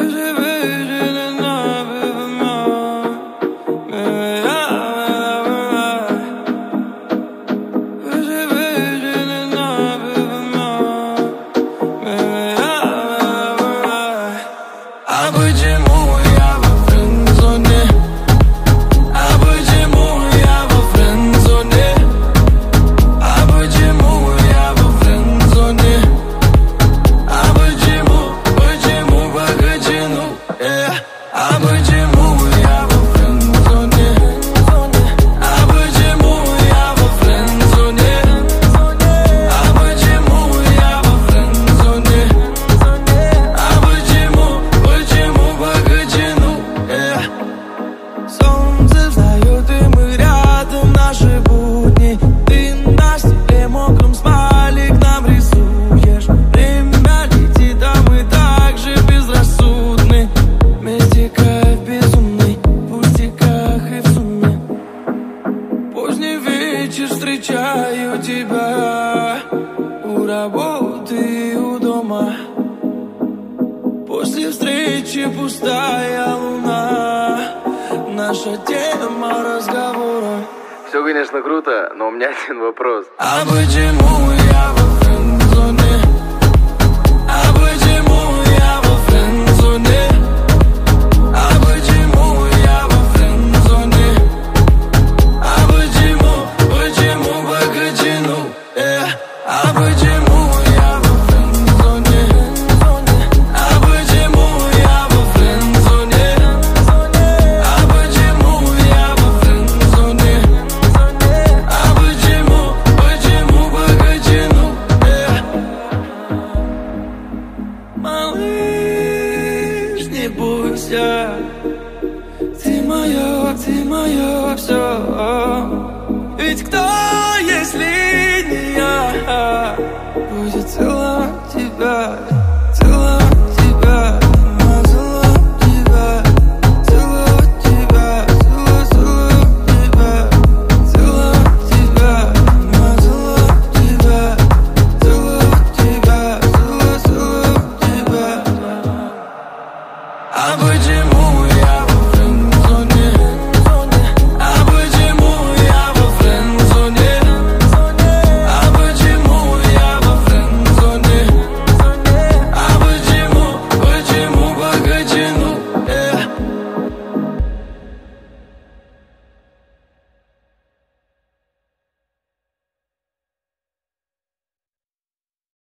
Встречаю тебя у работы и у дома. После встречи пустая луна. Наша тема разговора. Все, конечно, круто, но у меня один вопрос. А почему я во френд-зоне? А почему я во френд-зоне? А почему я во френд-зоне? А почему покачину? А почему я во френд-зоне? А почему я во френд-зоне? А почему я во френд-зоне? А почему покачину? Малыш, не бойся, ты мое все. Ведь кто, если не я, будет целовать тебя?